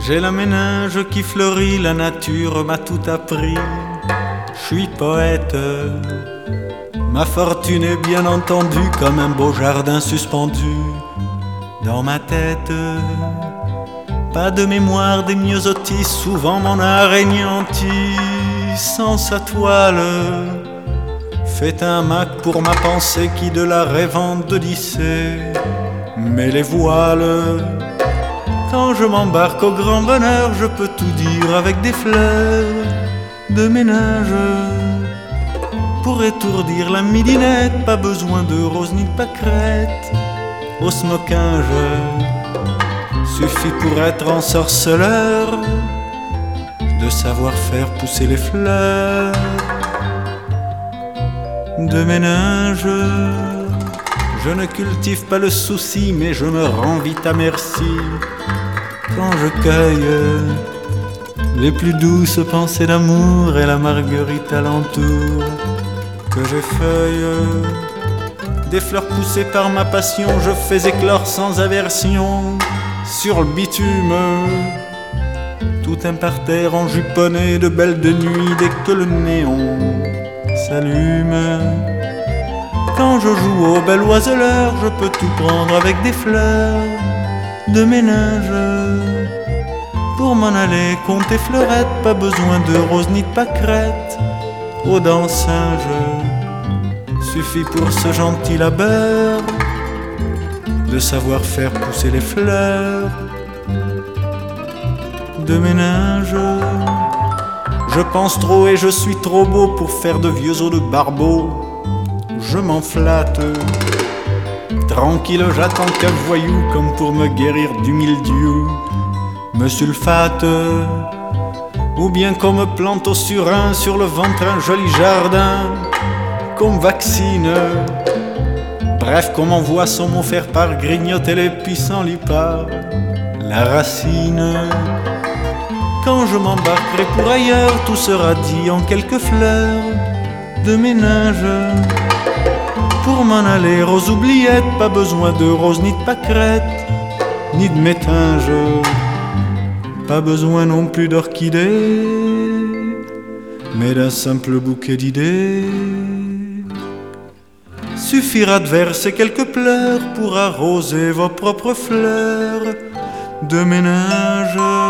J'ai la méninge qui fleurit, la nature m'a tout appris. Je suis poète, ma fortune est bien entendue comme un beau jardin suspendu dans ma tête. Pas de mémoire des myosotis, souvent mon art anéanti. Sans sa toile, fait un Mac pour ma pensée qui de la rêvante d'Odyssée met les voiles. Quand je m'embarque au grand bonheur, je peux tout dire avec des fleurs de ménage. Pour étourdir la midinette, pas besoin de rose ni de pâquerette. Au smoquinge, suffit pour être ensorceleur de savoir faire pousser les fleurs de ménage. Je ne cultive pas le souci, mais je me rends vite à merci quand je cueille les plus douces pensées d'amour et la marguerite alentour que j'effeuille. Des fleurs poussées par ma passion, je fais éclore sans aversion sur le bitume tout un parterre enjuponné de belles de nuit dès que le néon s'allume. Quand je joue au bel oiseleur, je peux tout prendre avec des fleurs de ménage. Pour m'en aller compter fleurettes, pas besoin de rose ni de pâquerette. Aux dents singes, suffit pour ce gentil labeur de savoir faire pousser les fleurs de ménage. Je pense trop et je suis trop beau pour faire de vieux os de barbeau. Je m'en flatte, tranquille j'attends qu'un voyou comme pour me guérir du mildiou me sulfate, ou bien qu'on me plante au surin sur le ventre un joli jardin, qu'on me vaccine, bref qu'on m'envoie son mot faire part grignoter les puissants lipards la racine. Quand je m'embarquerai pour ailleurs, tout sera dit en quelques fleurs de ménage. Pour m'en aller aux oubliettes, pas besoin de rose ni de pâquerette, ni de métinge, pas besoin non plus d'orchidées, mais d'un simple bouquet d'idées. Suffira de verser quelques pleurs pour arroser vos propres fleurs de ménage.